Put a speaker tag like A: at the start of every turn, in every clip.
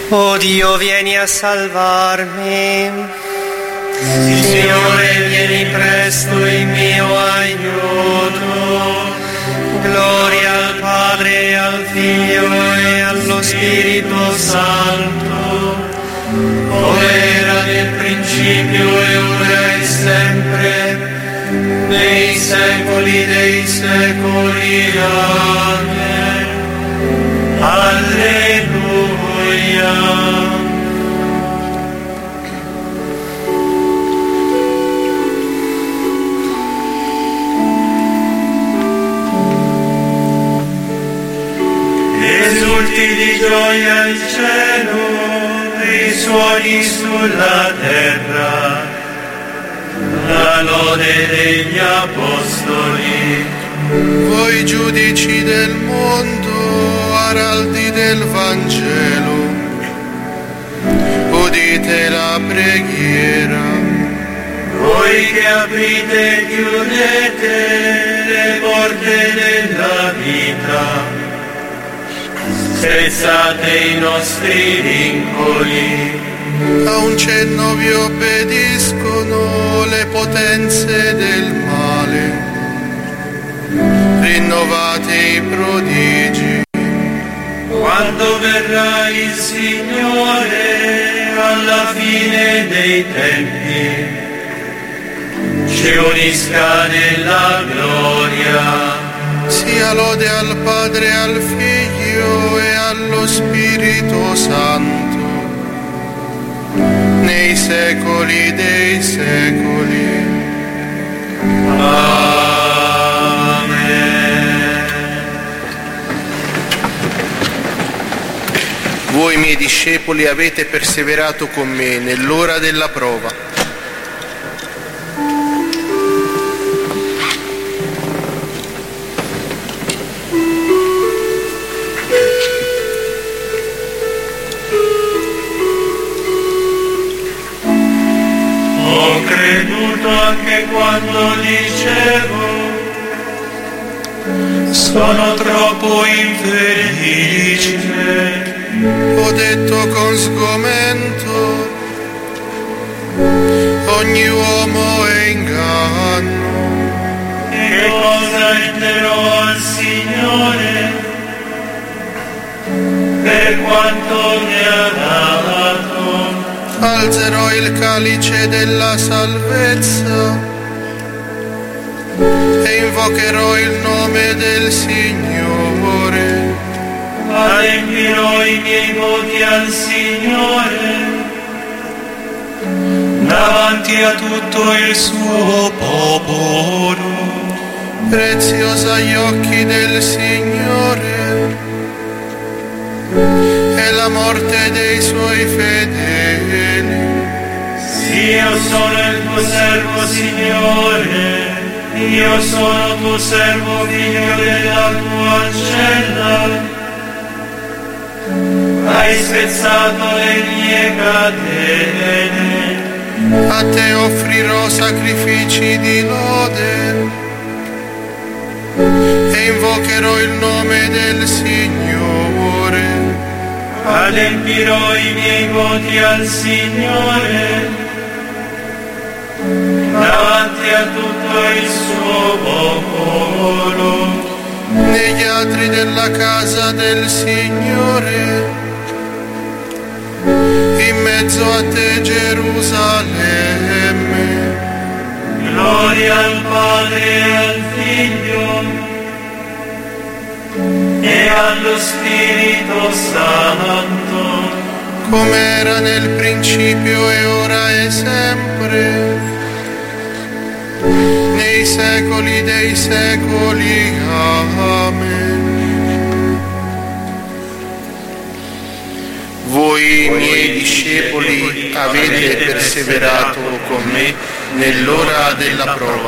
A: Oh Dio, vieni a salvarmi.
B: Signore, vieni presto in mio aiuto.
A: Gloria al Padre, e al Figlio e allo Spirito Santo,
B: come era nel principio e ora e sempre, nei secoli dei secoli. Amen. Alleluia. Esulti di gioia il cielo, risuoni sulla terra, la lode degli apostoli.
C: Voi giudici del mondo, araldi del Vangelo, udite la preghiera.
B: Voi che aprite e chiudete le porte della vita, spezzate i nostri vincoli.
C: A un cenno vi obbediscono le potenze del male, rinnovate i prodigi.
B: Quando verrà il Signore alla fine dei tempi, ci unisca nella gloria.
C: Sia lode al Padre, al Figlio e allo Spirito Santo, nei secoli dei secoli.
B: Amen.
C: Voi miei discepoli avete perseverato con me nell'ora della prova.
B: Ho creduto anche quando dicevo sono troppo infelice.
C: Ho detto con sgomento, ogni uomo è inganno.
B: Che cosa renderò al Signore per quanto mi ha dato?
C: Alzerò il calice della salvezza e invocherò il nome del Signore.
B: Adempirò i miei voti al Signore davanti a tutto il suo popolo.
C: Preziosa agli occhi del Signore è la morte dei suoi fedeli.
B: Sì, io sono il tuo servo, Signore, io sono tuo servo, figlio della tua ancella. Hai spezzato le mie catene.
C: A te offrirò sacrifici di lode e invocherò il nome del Signore.
B: Adempirò i miei voti al Signore davanti a tutto il suo popolo.
C: Negli atri della casa del Signore, in mezzo a te Gerusalemme.
B: Gloria al Padre e al Figlio e allo Spirito Santo,
C: come era nel principio e ora e sempre, nei secoli dei secoli. Amen. Voi miei discepoli avete perseverato con me nell'ora della prova.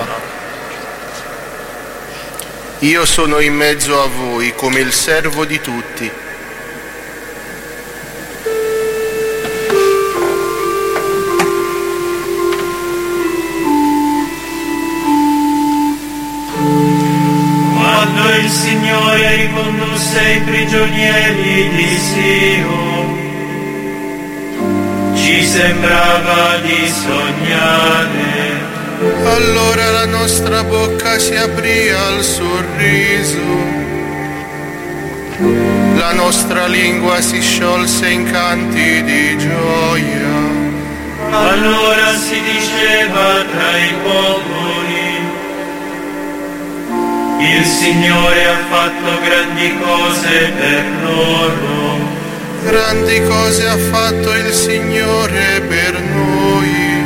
C: Io sono in mezzo a voi come il servo di tutti.
B: Quando il Signore ricondusse i prigionieri di Sion, sembrava di sognare.
C: Allora la nostra bocca si aprì al sorriso, la nostra lingua si sciolse in canti di gioia.
B: Allora si diceva tra i popoli: il Signore ha fatto grandi cose per loro.
C: Grandi cose ha fatto il Signore per noi,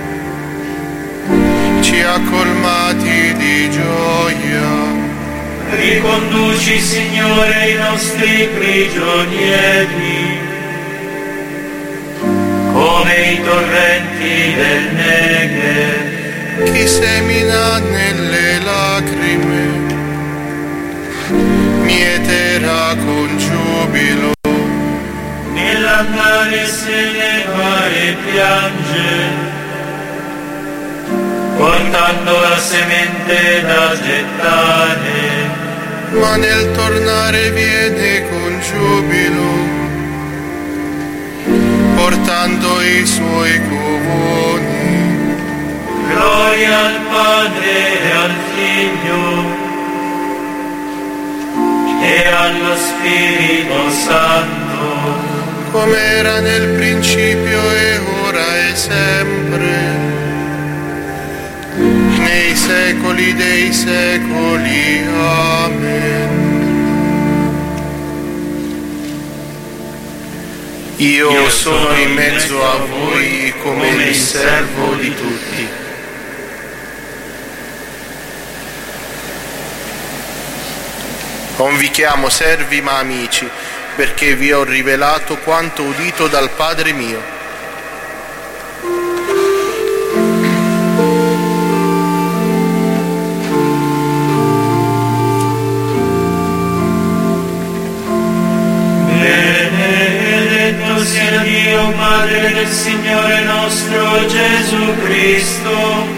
C: ci ha colmati di gioia.
B: Riconduci, Signore, i nostri prigionieri, come i torrenti del Negev.
C: Chi semina nelle lacrime mieterà con giubilo.
B: Nell'andare se ne va e piange, portando la semente da gettare.
C: Ma nel tornare viene con giubilo, portando i suoi covoni.
B: Gloria al Padre e al Figlio e allo Spirito Santo,
C: come era nel principio e ora e sempre, nei secoli dei secoli. Amen. Io sono in mezzo a voi come il servo di tutti. Non vi chiamo servi ma amici, perché vi ho rivelato quanto udito dal Padre mio.
B: Benedetto sia Dio, Padre del Signore nostro Gesù Cristo,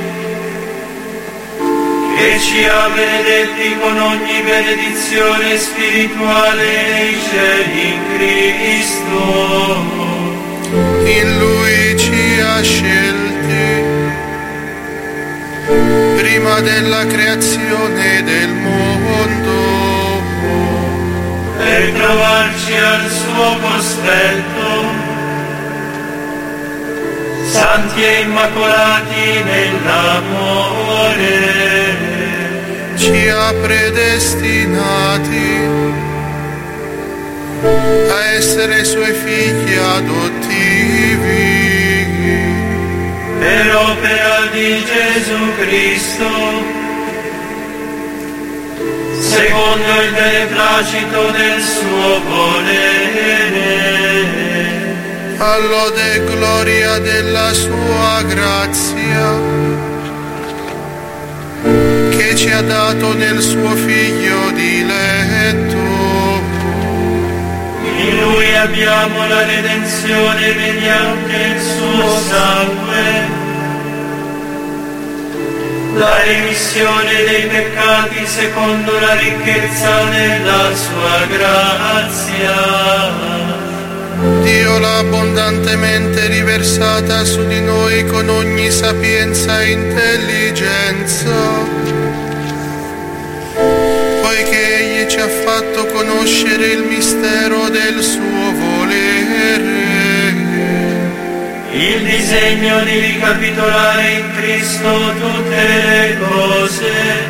B: che ci ha benedetti con ogni benedizione spirituale nei cieli in Cristo.
C: In Lui ci ha scelti prima della creazione del mondo,
B: per trovarci al suo cospetto, santi e immacolati nell'amore.
C: ci ha predestinati a essere Suoi figli adottivi.
B: Per opera di Gesù Cristo, secondo il beneplacito del suo volere,
C: All'ode e gloria della Sua grazia, che ci ha dato nel Suo Figlio diletto.
B: in Lui abbiamo la redenzione mediante il suo sangue, la remissione dei peccati secondo la ricchezza della sua grazia.
C: Dio l'ha abbondantemente riversata su di noi con ogni sapienza e intelligenza, poiché Egli ci ha fatto conoscere il mistero del suo volere,
B: Il disegno di ricapitolare in Cristo tutte le cose,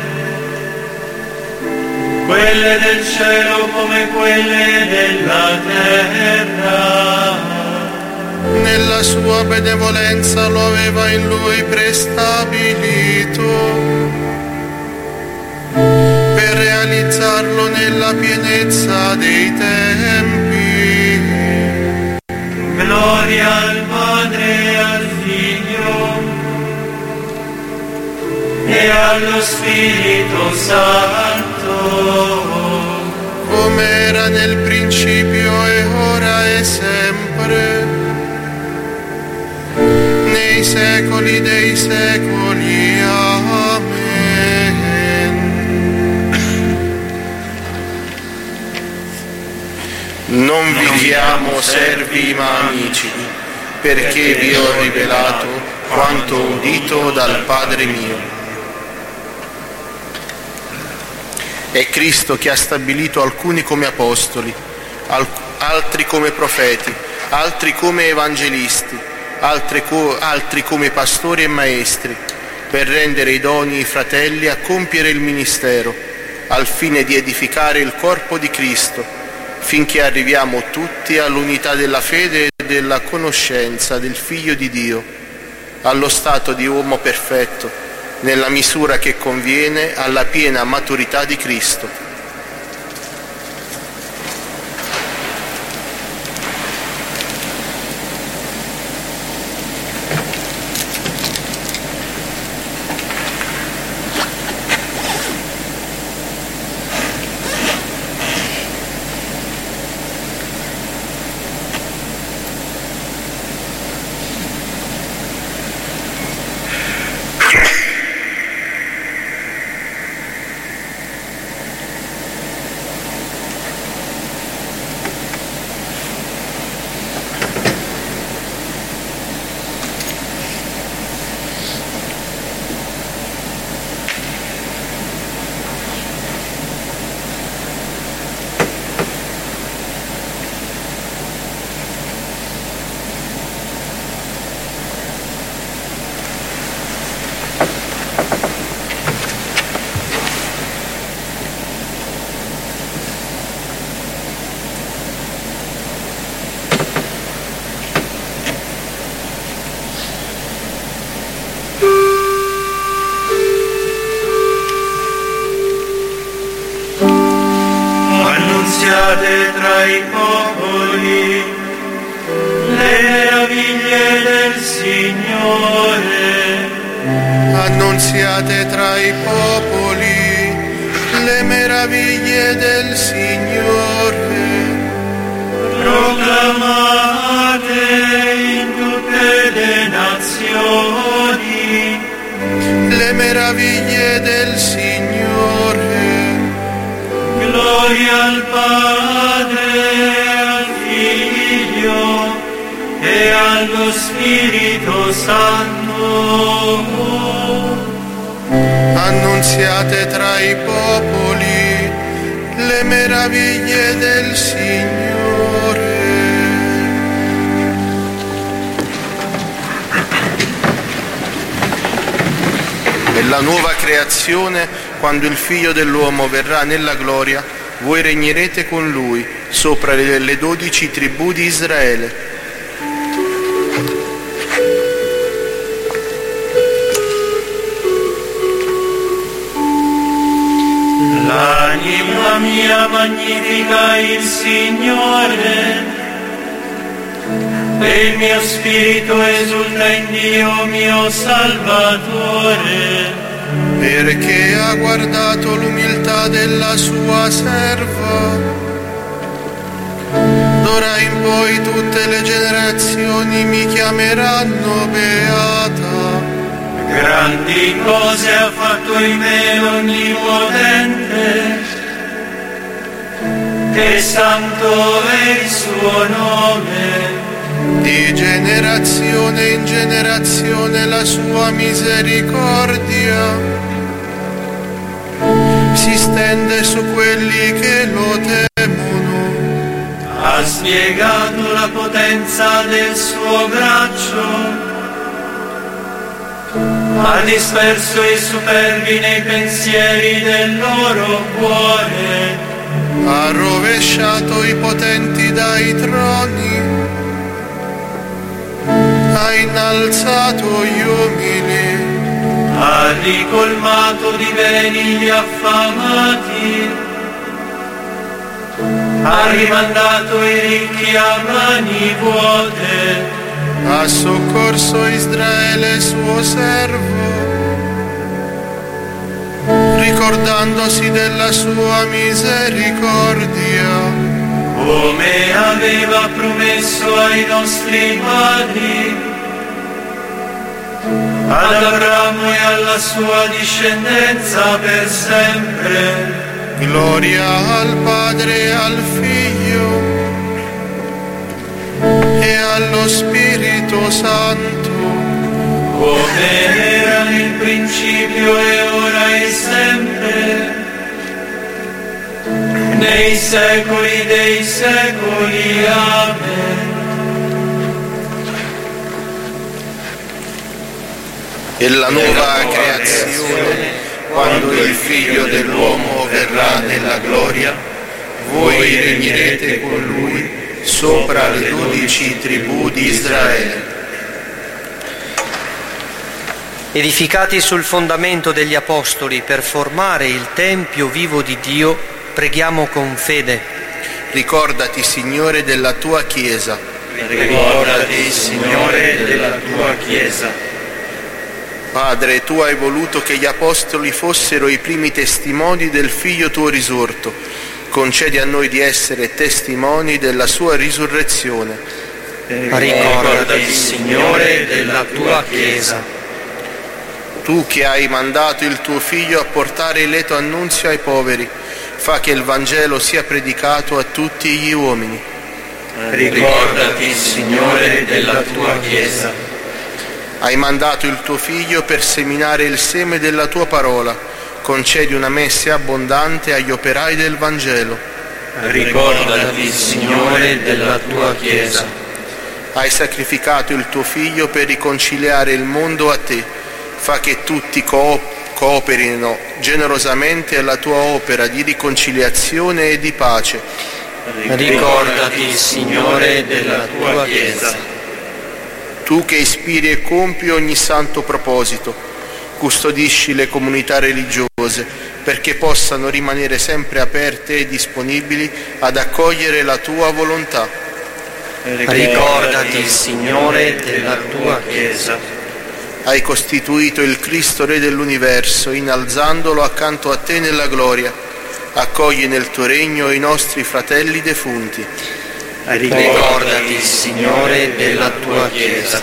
B: quelle del cielo come quelle della terra.
C: nella sua benevolenza lo aveva in Lui prestabilito, per realizzarlo nella pienezza dei tempi.
B: Gloria al Padre e al Figlio e allo Spirito Santo,
C: Come era nel principio e ora e sempre, nei secoli dei secoli. Amen. Non vi chiamo servi ma amici, perché vi ho rivelato quanto udito dal Padre mio. È Cristo che ha stabilito alcuni come apostoli, altri come profeti, altri come evangelisti, altri come pastori e maestri, per rendere idonei i fratelli a compiere il ministero, al fine di edificare il corpo di Cristo, finché arriviamo tutti all'unità della fede e della conoscenza del Figlio di Dio, allo stato di uomo perfetto, nella misura che conviene alla piena maturità di Cristo.
B: Annunziate tra i popoli le meraviglie del Signore.
C: Annunziate tra i popoli le meraviglie del Signore.
B: Proclamate in tutte le nazioni
C: le meraviglie del Signore.
B: Gloria al Padre, al Figlio e allo Spirito Santo.
C: Annunziate tra i popoli le meraviglie del Signore. Nella nuova creazione, quando il Figlio dell'uomo verrà nella gloria, voi regnerete con Lui sopra le 12 tribù di Israele.
B: L'anima mia magnifica il Signore e il mio spirito esulta in Dio mio Salvatore,
C: perché ha guardato l'umiltà della sua serva. D'ora in poi tutte le generazioni mi chiameranno beata.
B: Grandi cose ha fatto in me l'Onnipotente, e santo è il suo nome.
C: Di generazione in generazione la sua misericordia si stende su quelli che lo temono.
B: Ha spiegato la potenza del suo braccio, ha disperso i superbi nei pensieri del loro cuore,
C: Ha rovesciato i potenti dai troni, ha innalzato gli umili,
B: ha ricolmato di beni gli affamati, ha rimandato i ricchi a mani vuote,
C: ha soccorso Israele suo servo, ricordandosi della sua misericordia,
B: come aveva promesso ai nostri padri, ad Abramo e alla sua discendenza per sempre.
C: Gloria al Padre e al Figlio e allo Spirito Santo,
B: come era nel principio e ora e sempre, nei secoli dei secoli. Amen.
C: e la nuova creazione, quando il Figlio dell'uomo verrà nella gloria, voi regnerete con Lui sopra le 12 tribù di Israele.
A: Edificati sul fondamento degli Apostoli per formare il Tempio vivo di Dio, preghiamo con fede.
C: Ricordati, Signore, della tua Chiesa.
B: Ricordati, Signore, della tua Chiesa.
C: Padre, tu hai voluto che gli Apostoli fossero i primi testimoni del Figlio tuo risorto. Concedi a noi di essere testimoni della sua risurrezione.
A: Ricordati, Signore, della tua Chiesa.
C: Tu che hai mandato il tuo Figlio a portare il lieto annunzio ai poveri, fa che il Vangelo sia predicato a tutti gli uomini.
B: Ricordati, Signore, della tua Chiesa.
C: Hai mandato il tuo Figlio per seminare il seme della tua parola. Concedi una messe abbondante agli operai del Vangelo.
B: Ricordati, Signore, della tua Chiesa.
C: Hai sacrificato il tuo Figlio per riconciliare il mondo a te. Fa che tutti cooperino generosamente alla tua opera di riconciliazione e di pace.
A: Ricordati, Signore, della tua Chiesa.
C: Tu che ispiri e compi ogni santo proposito, custodisci le comunità religiose perché possano rimanere sempre aperte e disponibili ad accogliere la tua volontà.
A: Ricordati, Signore, della tua Chiesa.
C: Hai costituito il Cristo Re dell'universo, innalzandolo accanto a te nella gloria. Accogli nel tuo regno i nostri fratelli defunti.
A: Ricordati, Signore, della tua Chiesa.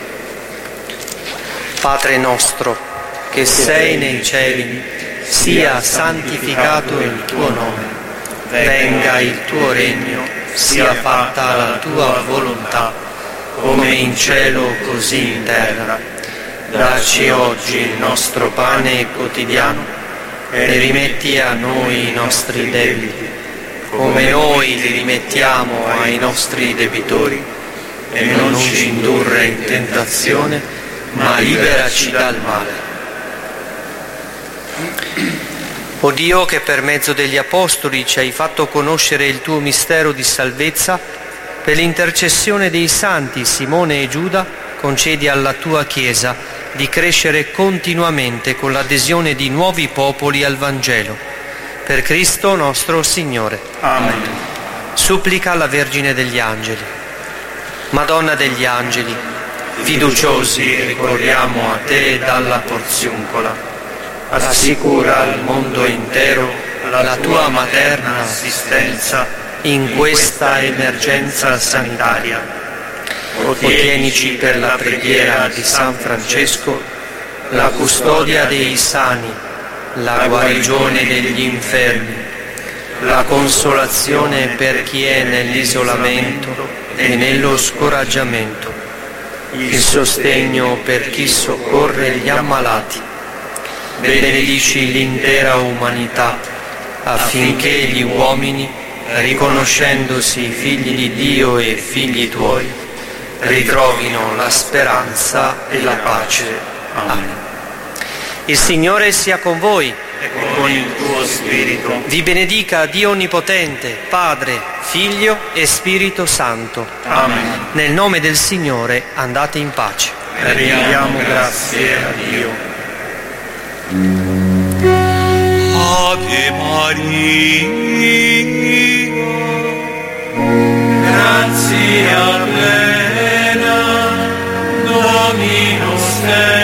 A: Padre nostro, che sei nei cieli, sia santificato il tuo nome. Venga il tuo regno, sia fatta la tua volontà, come in cielo così in terra. Dacci oggi il nostro pane quotidiano e rimetti a noi i nostri debiti, come noi li rimettiamo ai nostri debitori, e non ci indurre in tentazione, ma liberaci dal male. O Dio, che per mezzo degli Apostoli ci hai fatto conoscere il tuo mistero di salvezza, per l'intercessione dei santi Simone e Giuda, concedi alla tua Chiesa di crescere continuamente con l'adesione di nuovi popoli al Vangelo. Per Cristo nostro Signore.
B: Amen.
A: Supplica alla Vergine degli Angeli. Madonna degli Angeli, fiduciosi ricorriamo a te dalla Porziuncola. Assicura al mondo intero la tua materna assistenza in questa emergenza sanitaria. Ottienici per la preghiera di San Francesco la custodia dei sani, la guarigione degli infermi, la consolazione per chi è nell'isolamento e nello scoraggiamento, il sostegno per chi soccorre gli ammalati. Benedici l'intera umanità affinché gli uomini, riconoscendosi figli di Dio e figli tuoi, ritrovino la speranza e la pace. Amen. Il Signore sia con voi
B: E con il tuo spirito.
A: Vi benedica Dio Onnipotente, Padre, Figlio e Spirito Santo.
B: Amen.
A: Nel nome del Signore andate in pace.
B: Rendiamo grazie a Dio.
D: Ave Maria,
B: Grazia plena, Dominus tecum,